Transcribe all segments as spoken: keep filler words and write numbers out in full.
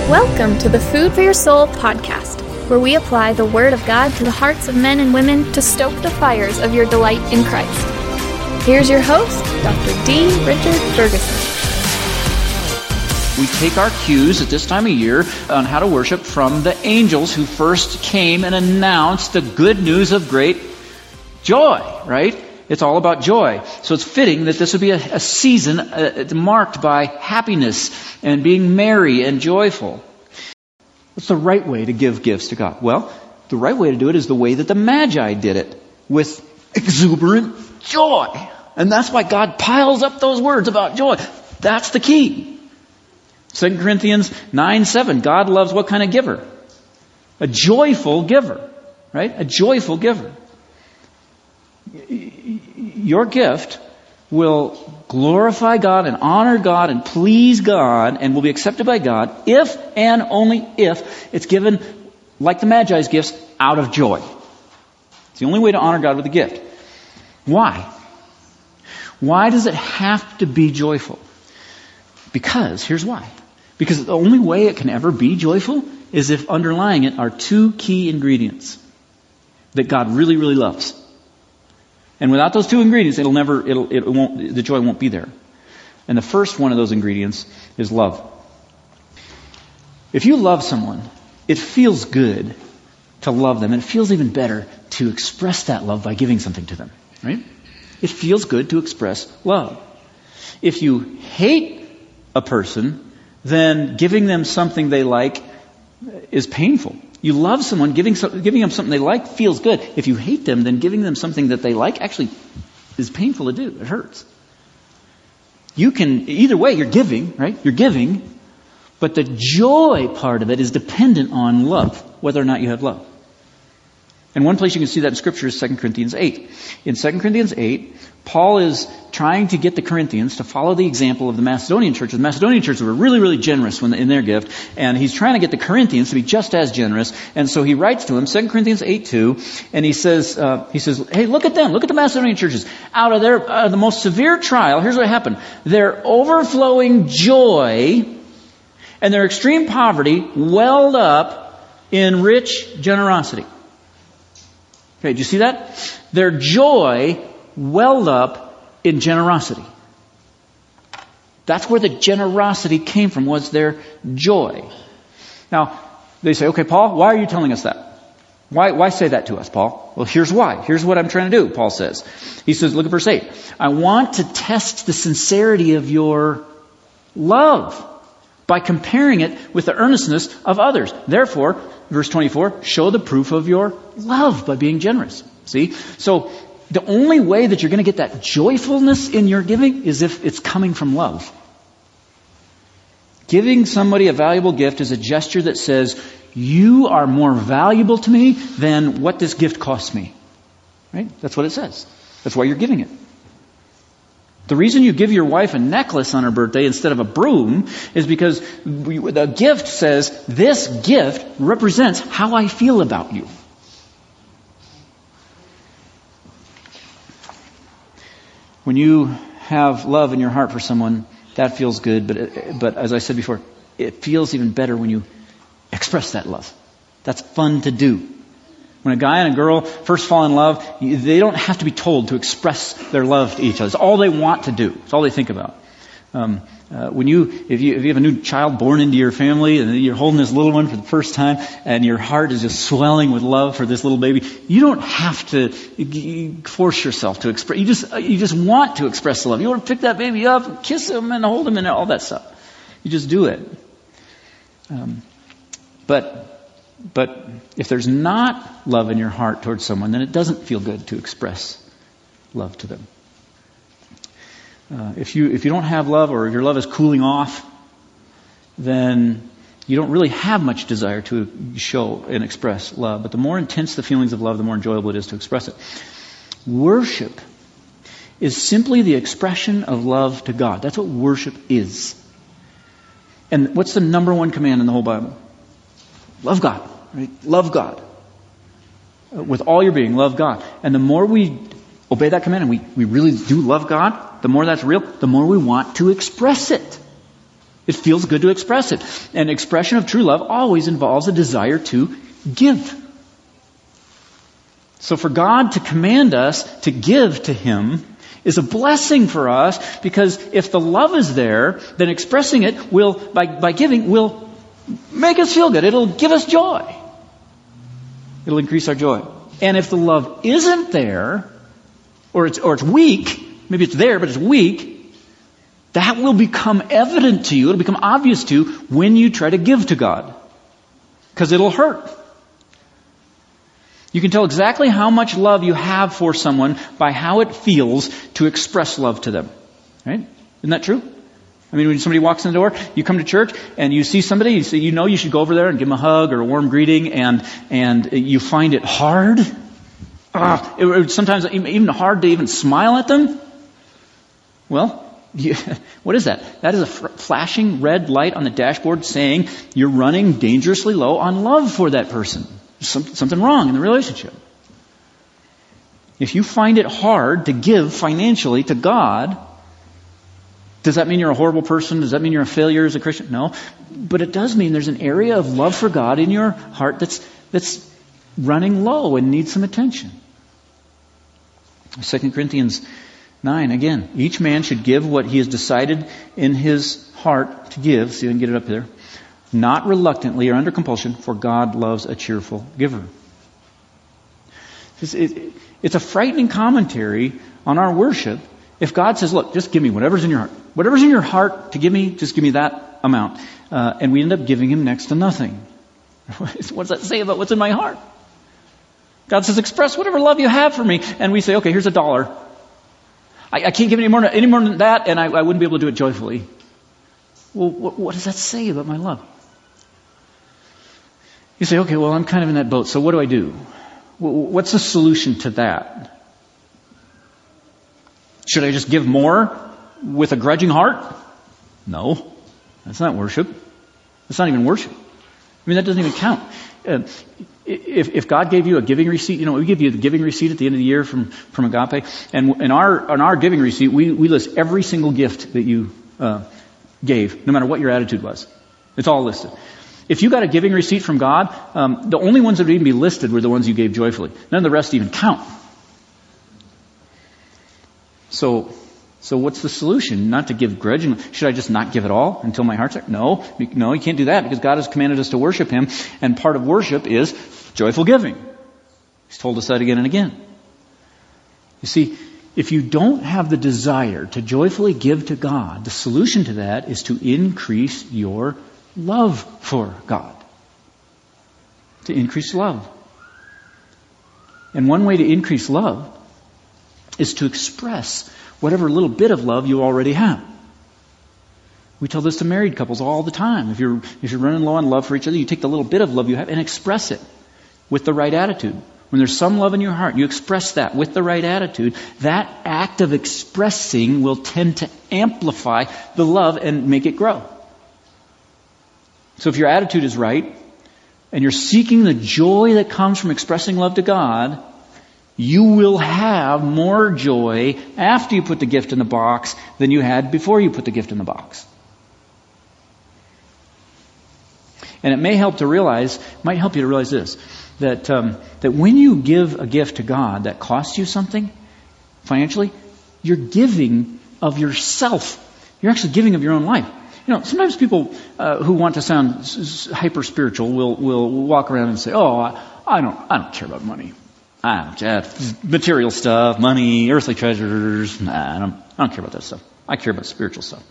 Welcome to the Food for Your Soul podcast, where we apply the Word of God to the hearts of men and women to stoke the fires of your delight in Christ. Here's your host, Doctor D. Richard Ferguson. We take our cues at this time of year on how to worship from the angels who first came and announced the good news of great joy, right? It's all about joy. So it's fitting that this would be a, a season uh, marked by happiness and being merry and joyful. What's the right way to give gifts to God? Well, the right way to do it is the way that the Magi did it, with exuberant joy. And that's why God piles up those words about joy. That's the key. Second Corinthians nine seven, God loves what kind of giver? A joyful giver, right? A joyful giver. Your gift will glorify God and honor God and please God and will be accepted by God if and only if it's given, like the Magi's gifts, out of joy. It's the only way to honor God with a gift. Why? Why does it have to be joyful? Because, here's why. Because the only way it can ever be joyful is if underlying it are two key ingredients that God really, really loves. And without those two ingredients, it'll never, it'll, it won't, the joy won't be there. And the first one of those ingredients is love. If you love someone, it feels good to love them. And it feels even better to express that love by giving something to them, right? It feels good to express love. If you hate a person, then giving them something they like is painful. You love someone, giving giving them something they like feels good. If you hate them, then giving them something that they like actually is painful to do. It hurts. You can, either way, you're giving, right? You're giving, but the joy part of it is dependent on love, whether or not you have love. And one place you can see that in Scripture is Second Corinthians eight. In Second Corinthians eight, Paul is trying to get the Corinthians to follow the example of the Macedonian church. The Macedonian churches were really, really generous when in their gift, and he's trying to get the Corinthians to be just as generous. And so he writes to them, Second Corinthians eight two, and he says, uh, he says, hey, look at them, look at the Macedonian churches. Out of their uh, the most severe trial, here's what happened: their overflowing joy and their extreme poverty welled up in rich generosity. Okay, do you see that? Their joy welled up in generosity. That's where the generosity came from, was their joy. Now, they say, okay, Paul, why are you telling us that? Why, why say that to us, Paul? Well, here's why. Here's what I'm trying to do, Paul says. He says, look at verse eight. I want to test the sincerity of your love by comparing it with the earnestness of others. Therefore, verse twenty-four, show the proof of your love by being generous. See? So, the only way that you're going to get that joyfulness in your giving is if it's coming from love. Giving somebody a valuable gift is a gesture that says, you are more valuable to me than what this gift costs me. Right? That's what it says. That's why you're giving it. The reason you give your wife a necklace on her birthday instead of a broom is because the gift says, this gift represents how I feel about you. When you have love in your heart for someone, that feels good. But, but as I said before, it feels even better when you express that love. That's fun to do. When a guy and a girl first fall in love, they don't have to be told to express their love to each other. It's all they want to do. It's all they think about. Um, uh, when you, if you, if you have a new child born into your family and you're holding this little one for the first time and your heart is just swelling with love for this little baby, you don't have to force yourself to express. You just, you just want to express the love. You want to pick that baby up and kiss him and hold him and all that stuff. You just do it. Um, but, But if there's not love in your heart towards someone, then it doesn't feel good to express love to them. Uh, if you if you don't have love, or your love is cooling off, then you don't really have much desire to show and express love. But the more intense the feelings of love, the more enjoyable it is to express it. Worship is simply the expression of love to God. That's what worship is. And what's the number one command in the whole Bible? Love God, right? Love God. With all your being, love God. And the more we obey that command and we, we really do love God, the more that's real, the more we want to express it. It feels good to express it. An expression of true love always involves a desire to give. So for God to command us to give to Him is a blessing for us, because if the love is there, then expressing it will, by, by giving, will make us feel good. It'll give us joy. It'll increase our joy. And if the love isn't there, or it's, or it's weak, maybe it's there, but it's weak, that will become evident to you. It'll become obvious to you when you try to give to God. Because it'll hurt. You can tell exactly how much love you have for someone by how it feels to express love to them. Right? Isn't that true? I mean, when somebody walks in the door, you come to church and you see somebody, you, say, you know you should go over there and give them a hug or a warm greeting, and and you find it hard. Ah, it, it, sometimes even hard to even smile at them. Well, you, what is that? That is a fr- flashing red light on the dashboard saying you're running dangerously low on love for that person. There's some, something wrong in the relationship. If you find it hard to give financially to God, does that mean you're a horrible person? Does that mean you're a failure as a Christian? No. But it does mean there's an area of love for God in your heart that's that's running low and needs some attention. Second Corinthians nine, again, each man should give what he has decided in his heart to give. See if I can get it up there. Not reluctantly or under compulsion, for God loves a cheerful giver. It's, it, it's a frightening commentary on our worship if God says, look, just give me whatever's in your heart. Whatever's in your heart to give me, just give me that amount. Uh, and we end up giving Him next to nothing. What does that say about what's in my heart? God says, express whatever love you have for me. And we say, okay, here's a dollar. I, I can't give any more, any more than that, and I, I wouldn't be able to do it joyfully. Well, what, what does that say about my love? You say, okay, well, I'm kind of in that boat, so what do I do? What's the solution to that? Should I just give more with a grudging heart? No, that's not worship. That's not even worship. I mean, that doesn't even count. Uh, if, if God gave you a giving receipt, you know, we give you the giving receipt at the end of the year from, from Agape, and in our, on our giving receipt, we, we list every single gift that you uh, gave, no matter what your attitude was. It's all listed. If you got a giving receipt from God, um, the only ones that would even be listed were the ones you gave joyfully. None of the rest even count. So, so what's the solution? Not to give grudgingly. Should I just not give it all until my heart's there? No, no, you can't do that, because God has commanded us to worship Him, and part of worship is joyful giving. He's told us that again and again. You see, if you don't have the desire to joyfully give to God, the solution to that is to increase your love for God. To increase love. And one way to increase love is to express whatever little bit of love you already have. We tell this to married couples all the time. If you're if you're running low on love for each other, you take the little bit of love you have and express it with the right attitude. When there's some love in your heart, you express that with the right attitude. That act of expressing will tend to amplify the love and make it grow. So if your attitude is right, and you're seeking the joy that comes from expressing love to God, you will have more joy after you put the gift in the box than you had before you put the gift in the box. And it may help to realize, might help you to realize this, that um, that when you give a gift to God that costs you something financially, you're giving of yourself. You're actually giving of your own life. You know, sometimes people uh, who want to sound hyper spiritual will will walk around and say, "Oh, I, I don't, I don't care about money. I don't, yeah, material stuff, money, earthly treasures. Nah, I don't, I don't care about that stuff. I care about spiritual stuff."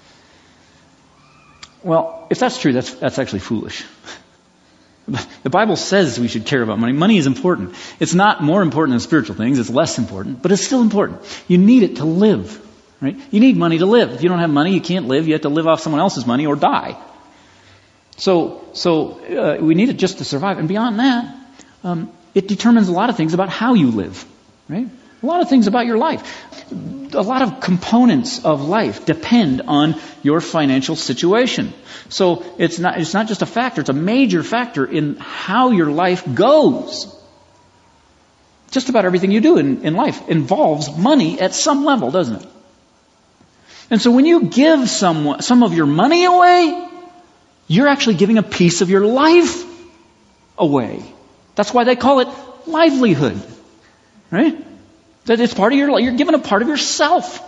Well, if that's true, that's that's actually foolish. The Bible says we should care about money. Money is important. It's not more important than spiritual things. It's less important, but it's still important. You need it to live. Right? You need money to live. If you don't have money, you can't live. You have to live off someone else's money or die. So, so uh, we need it just to survive. And beyond that, um, it determines a lot of things about how you live. Right? A lot of things about your life. A lot of components of life depend on your financial situation. So it's not it's not just a factor. It's a major factor in how your life goes. Just about everything you do in, in life involves money at some level, doesn't it? And so when you give someone some of your money away, you're actually giving a piece of your life away. That's why they call it livelihood, right? That it's part of your life. You're giving a part of yourself.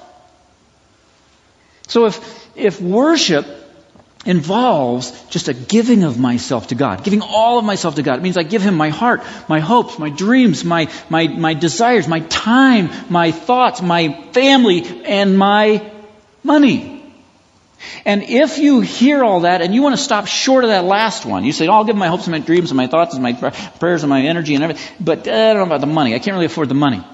So if if worship involves just a giving of myself to God, giving all of myself to God, it means I give Him my heart, my hopes, my dreams, my my my desires, my time, my thoughts, my family, and my money. And if you hear all that and you want to stop short of that last one, you say, oh, I'll give my hopes and my dreams and my thoughts and my prayers and my energy and everything, but uh, I don't know about the money. I can't really afford the money.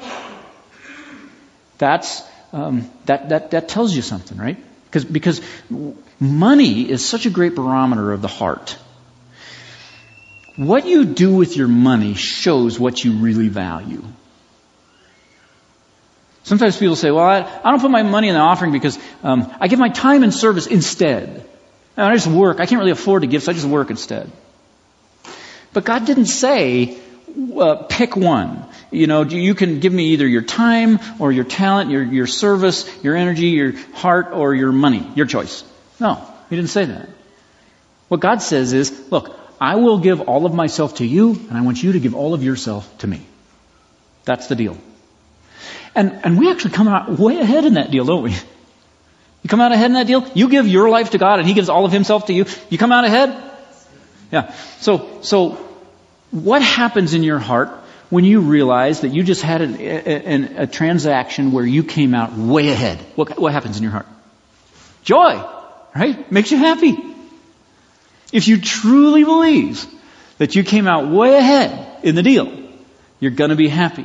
That's um, that that that tells you something, right? Because because money is such a great barometer of the heart. What you do with your money shows what you really value. Sometimes people say, well, I, I don't put my money in the offering because um, I give my time in service instead. And I just work. I can't really afford to give, so I just work instead. But God didn't say, uh, pick one. You know, you can give me either your time or your talent, your, your service, your energy, your heart, or your money. Your choice. No, He didn't say that. What God says is, look, I will give all of myself to you, and I want you to give all of yourself to me. That's the deal. And and we actually come out way ahead in that deal, don't we? You come out ahead in that deal? You give your life to God and He gives all of Himself to you. You come out ahead? Yeah. So so what happens in your heart when you realize that you just had an, a, a, a transaction where you came out way ahead? What, what happens in your heart? Joy, right? Makes you happy. If you truly believe that you came out way ahead in the deal, you're going to be happy.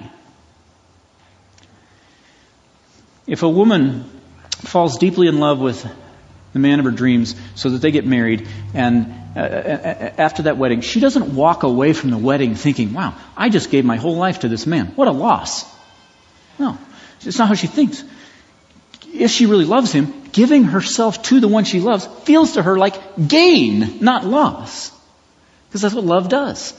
If a woman falls deeply in love with the man of her dreams so that they get married, and uh, after that wedding, she doesn't walk away from the wedding thinking, wow, I just gave my whole life to this man. What a loss. No, it's not how she thinks. If she really loves him, giving herself to the one she loves feels to her like gain, not loss. Because that's what love does.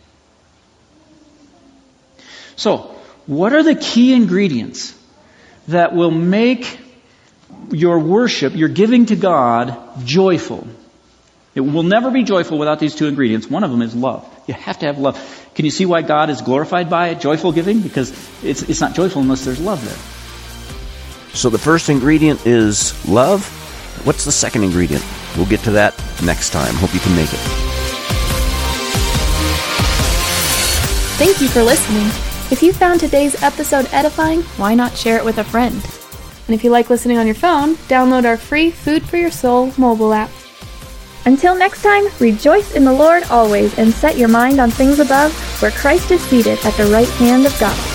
So, what are the key ingredients that will make your worship, your giving to God, joyful? It will never be joyful without these two ingredients. One of them is love. You have to have love. Can you see why God is glorified by it, joyful giving? Because it's it's not joyful unless there's love there. So the first ingredient is love. What's the second ingredient? We'll get to that next time. Hope you can make it. Thank you for listening. If you found today's episode edifying, why not share it with a friend? And if you like listening on your phone, download our free Food for Your Soul mobile app. Until next time, rejoice in the Lord always and set your mind on things above, where Christ is seated at the right hand of God.